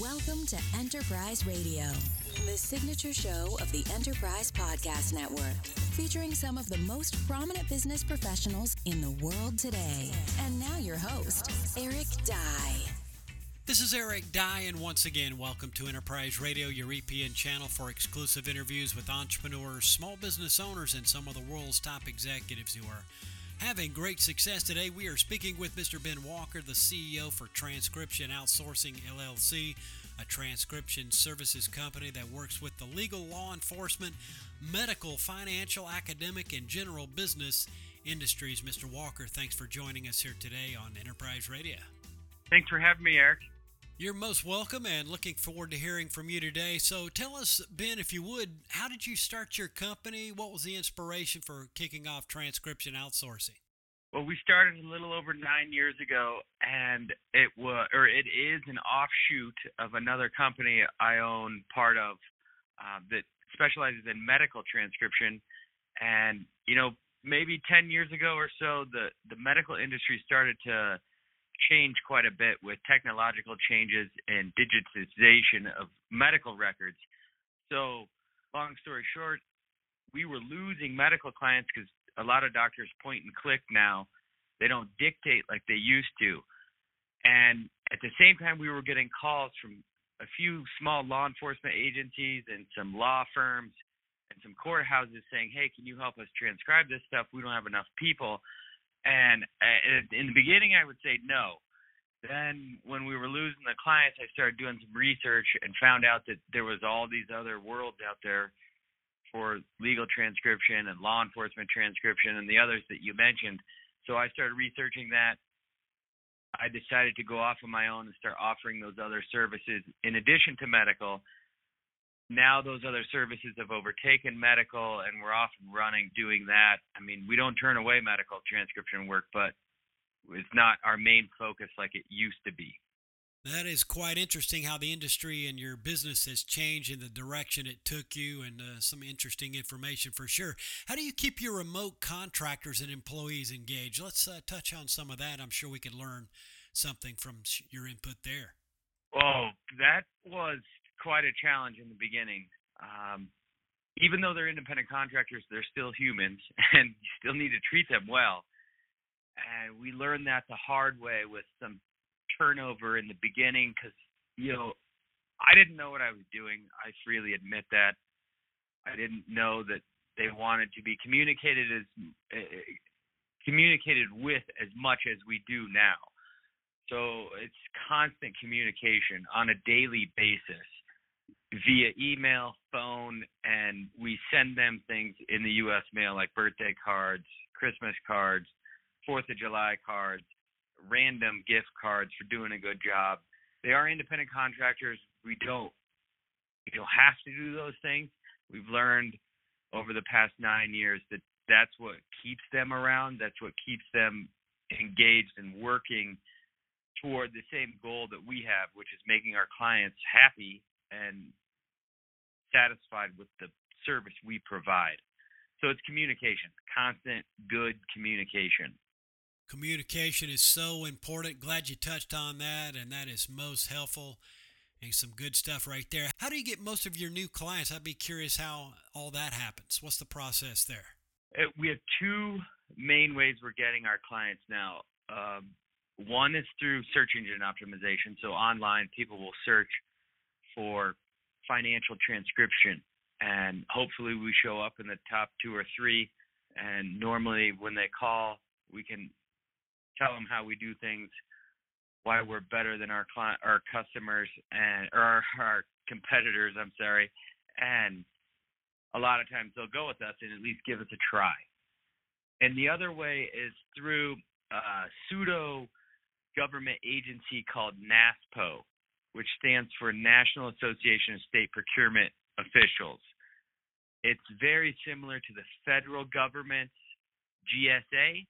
Welcome to Enterprise Radio, the signature show of the Enterprise Podcast Network, featuring some of the most prominent business professionals in the world today. And now your host, Eric Dye. This is Eric Dye, and once again, welcome to Enterprise Radio, your EPN channel for exclusive interviews with entrepreneurs, small business owners, and some of the world's top executives who are having great success. Today, we are speaking with Mr. Ben Walker, the CEO for Transcription Outsourcing, LLC, a transcription services company that works with the legal, law enforcement, medical, financial, academic, and general business industries. Mr. Walker, thanks for joining us here today on Enterprise Radio. Thanks for having me, Eric. You're most welcome, and looking forward to hearing from you today. So tell us, Ben, if you would, how did you start your company? What was the inspiration for kicking off Transcription Outsourcing? Well, we started a little over 9 years ago, and it is an offshoot of another company I own part of that specializes in medical transcription. And, maybe 10 years ago or so, the medical industry started to change quite a bit with technological changes and digitization of medical records. So, long story short, we were losing medical clients because a lot of doctors point and click now. They don't dictate like they used to. And at the same time, we were getting calls from a few small law enforcement agencies and some law firms and some courthouses saying, hey, can you help us transcribe this stuff? We don't have enough people. And in the beginning, I would say no. Then when we were losing the clients, I started doing some research and found out that there was all these other worlds out there for legal transcription and law enforcement transcription and the others that you mentioned. So I started researching that. I decided to go off on my own and start offering those other services in addition to medical. Now those other services have overtaken medical, and we're off and running doing that. I mean, we don't turn away medical transcription work, but it's not our main focus like it used to be. That is quite interesting how the industry and your business has changed in the direction it took you, and some interesting information for sure. How do you keep your remote contractors and employees engaged? Let's touch on some of that. I'm sure we could learn something from your input there. Oh, that was quite a challenge in the beginning. Even though they're independent contractors, they're still humans, and you still need to treat them well. And we learned that the hard way with some turnover in the beginning because, I didn't know what I was doing. I freely admit that. I didn't know that they wanted to be communicated with as much as we do now. So it's constant communication on a daily basis via email, phone, and we send them things in the U.S. mail like birthday cards, Christmas cards, 4th of July cards, random gift cards for doing a good job. They are independent contractors. We don't have to do those things. We've learned over the past 9 years that that's what keeps them around. That's what keeps them engaged and working toward the same goal that we have, which is making our clients happy and satisfied with the service we provide. So it's communication, constant, good communication. Communication is so important. Glad you touched on that, and that is most helpful and some good stuff right there. How do you get most of your new clients? I'd be curious how all that happens. What's the process there? We have two main ways we're getting our clients now. One is through search engine optimization. So online, people will search for financial transcription, and hopefully we show up in the top 2 or 3. And normally when they call, we can tell them how we do things, why we're better than our customers or our competitors. And a lot of times they'll go with us and at least give us a try. And the other way is through a pseudo government agency called NASPO, which stands for National Association of State Procurement Officials. It's very similar to the federal government's GSA.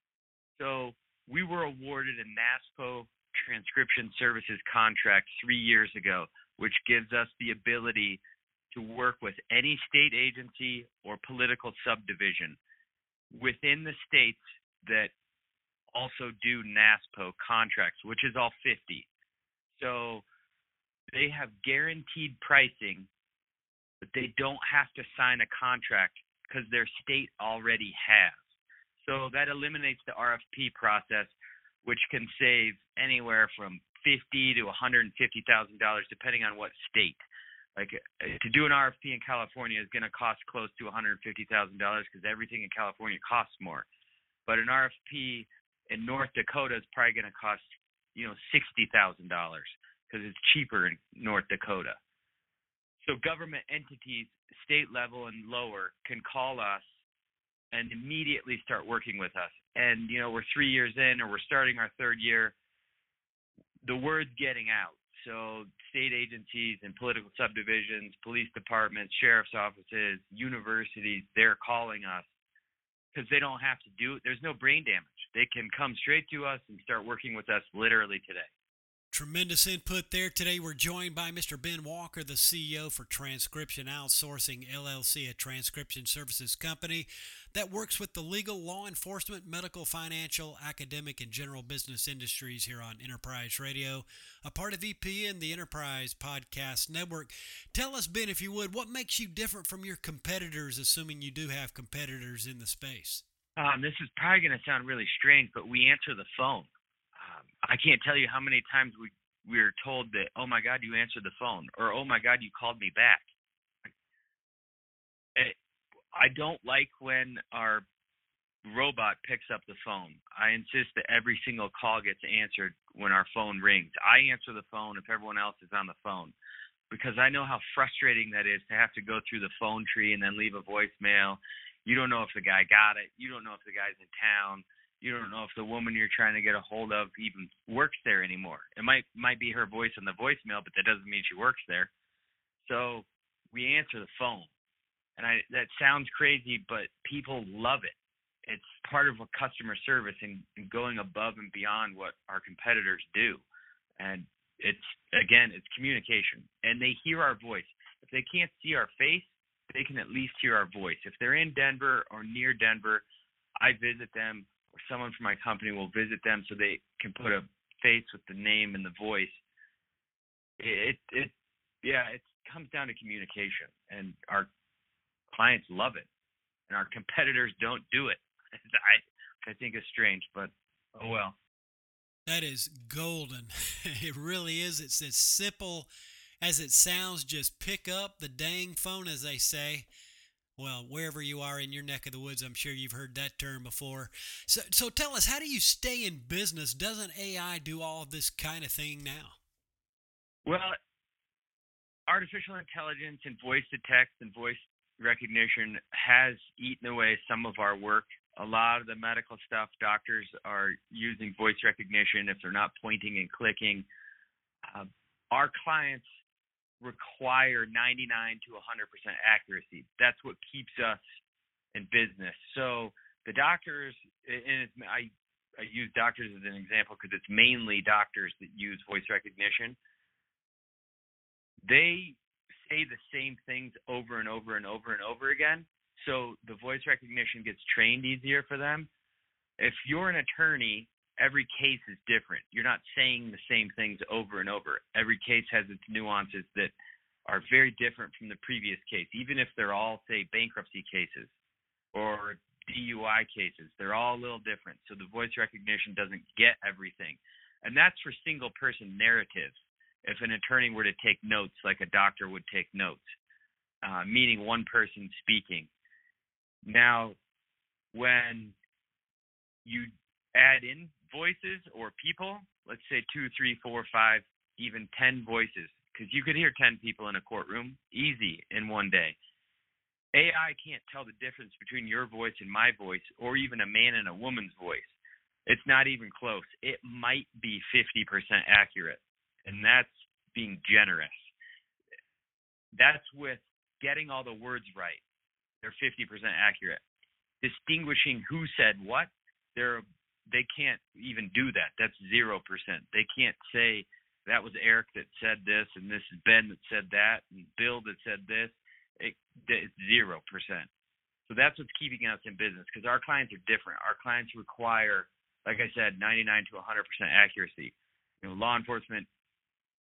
So we were awarded a NASPO transcription services contract 3 years ago, which gives us the ability to work with any state agency or political subdivision within the states that also do NASPO contracts, which is all 50. So they have guaranteed pricing, but they don't have to sign a contract because their state already has. So that eliminates the RFP process, which can save anywhere from $50,000 to $150,000 depending on what state. Like to do an RFP in California is going to cost close to $150,000 because everything in California costs more. But an RFP in North Dakota is probably going to cost, $60,000 because it's cheaper in North Dakota. So government entities, state level and lower, can call us and immediately start working with us. And, we're 3 years in or we're starting our third year. The word's getting out. So state agencies and political subdivisions, police departments, sheriff's offices, universities, they're calling us because they don't have to do it. There's no brain damage. They can come straight to us and start working with us literally today. Tremendous input there. Today we're joined by Mr. Ben Walker, the CEO for Transcription Outsourcing, LLC, a transcription services company that works with the legal, law enforcement, medical, financial, academic, and general business industries here on Enterprise Radio, a part of EPN, the Enterprise Podcast Network. Tell us, Ben, if you would, what makes you different from your competitors, assuming you do have competitors in the space? This is probably going to sound really strange, but we answer the phone. I can't tell you how many times we were told that, oh, my God, you answered the phone, or, oh, my God, you called me back. I don't like when our robot picks up the phone. I insist that every single call gets answered when our phone rings. I answer the phone if everyone else is on the phone because I know how frustrating that is to have to go through the phone tree and then leave a voicemail. You don't know if the guy got it. You don't know if the guy's in town. You don't know if the woman you're trying to get a hold of even works there anymore. It might be her voice on the voicemail, but that doesn't mean she works there. So we answer the phone. And that sounds crazy, but people love it. It's part of a customer service and going above and beyond what our competitors do. And it's communication. And they hear our voice. If they can't see our face, they can at least hear our voice. If they're in Denver or near Denver, I visit them. Or someone from my company will visit them so they can put a face with the name and the voice. It comes down to communication, and our clients love it, and our competitors don't do it. I think is strange, but oh well. That is golden. It really is. It's as simple as it sounds. Just pick up the dang phone, as they say. Well, wherever you are in your neck of the woods, I'm sure you've heard that term before. So tell us, how do you stay in business? Doesn't AI do all of this kind of thing now? Well, artificial intelligence and voice to text and voice recognition has eaten away some of our work. A lot of the medical stuff, doctors are using voice recognition if they're not pointing and clicking. Our clients require 99 to 100% accuracy. That's what keeps us in business. So the doctors, and I use doctors as an example because it's mainly doctors that use voice recognition. They say the same things over and over and over and over again. So the voice recognition gets trained easier for them. If you're an attorney, every case is different. You're not saying the same things over and over. Every case has its nuances that are very different from the previous case, even if they're all, say, bankruptcy cases or DUI cases. They're all a little different. So the voice recognition doesn't get everything. And that's for single-person narratives. If an attorney were to take notes like a doctor would take notes, meaning one person speaking. Now, when you add in voices or people, let's say 2, 3, 4, 5, even 10 voices, because you could hear 10 people in a courtroom easy in one day. AI can't tell the difference between your voice and my voice, or even a man and a woman's voice. It's not even close. It might be 50% accurate, and that's being generous. That's with getting all the words right. They're 50% accurate. Distinguishing who said what, they can't even do that. That's 0%. They can't say that was Eric that said this, and this is Ben that said that, and Bill that said this. It's 0%. So that's what's keeping us in business, because our clients are different. Our clients require, like I said, 99 to 100% accuracy. Law enforcement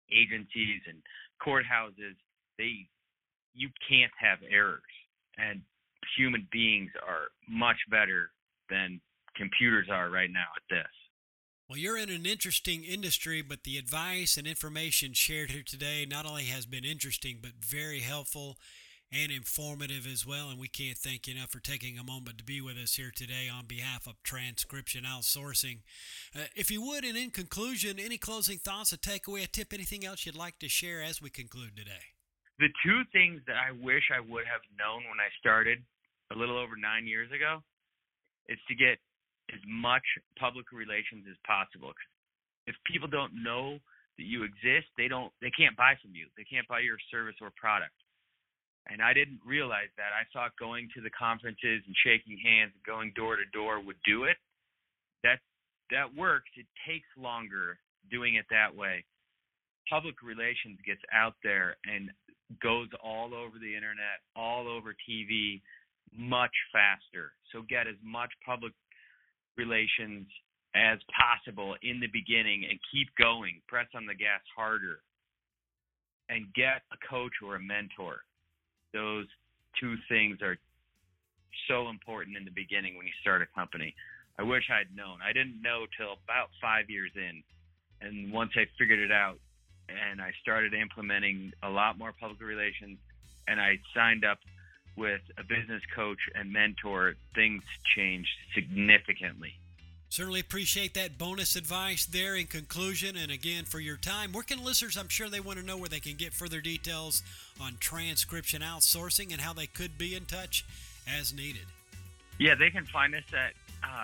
agencies and courthouses, you can't have errors. And human beings are much better than computers are right now at this. Well, you're in an interesting industry, but the advice and information shared here today not only has been interesting, but very helpful and informative as well. And we can't thank you enough for taking a moment to be with us here today on behalf of Transcription Outsourcing. If you would, and in conclusion, any closing thoughts, a takeaway, a tip, anything else you'd like to share as we conclude today? The two things that I wish I would have known when I started a little over 9 years ago is to get as much public relations as possible. If people don't know that you exist, they can't buy from you. They can't buy your service or product. And I didn't realize that. I thought going to the conferences and shaking hands and going door to door would do it. That works. It takes longer doing it that way. Public relations gets out there and goes all over the internet, all over TV, much faster. So get as much public relations as possible in the beginning and keep going. Press on the gas harder and get a coach or a mentor. Those two things are so important in the beginning when you start a company. I wish I'd known. I didn't know till about 5 years in. And once I figured it out and I started implementing a lot more public relations and I signed up with a business coach and mentor, things changed significantly. Certainly appreciate that bonus advice there in conclusion. And again, for your time, where can listeners, I'm sure they want to know where they can get further details on Transcription Outsourcing and how they could be in touch as needed. Yeah, they can find us at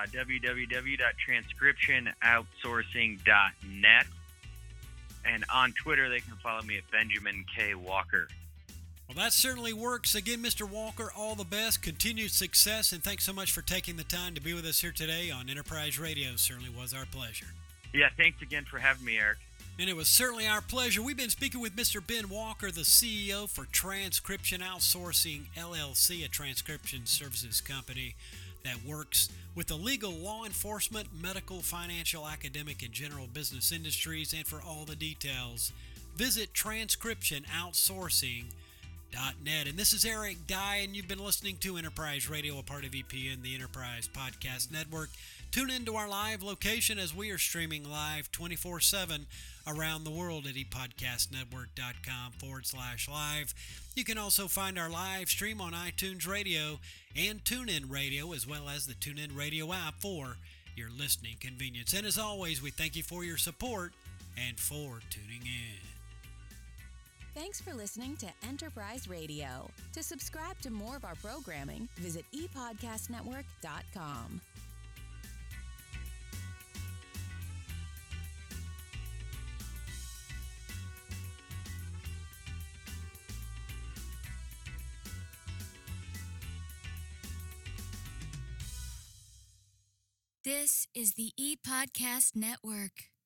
www.transcriptionoutsourcing.net. And on Twitter, they can follow me at Benjamin K. Walker. Well, that certainly works. Again, Mr. Walker, all the best, continued success, and thanks so much for taking the time to be with us here today on Enterprise Radio. Certainly was our pleasure. Yeah, thanks again for having me, Eric. And it was certainly our pleasure. We've been speaking with Mr. Ben Walker, the CEO for Transcription Outsourcing, LLC, a transcription services company that works with the legal, law enforcement, medical, financial, academic, and general business industries. And for all the details, visit transcriptionoutsourcing.net. And this is Eric Dye, and you've been listening to Enterprise Radio, a part of EPN, the Enterprise Podcast Network. Tune into our live location as we are streaming live 24/7 around the world at epodcastnetwork.com/live. You can also find our live stream on iTunes Radio and TuneIn Radio, as well as the TuneIn Radio app for your listening convenience. And as always, we thank you for your support and for tuning in. Thanks for listening to Enterprise Radio. To subscribe to more of our programming, visit epodcastnetwork.com. This is the ePodcast Network.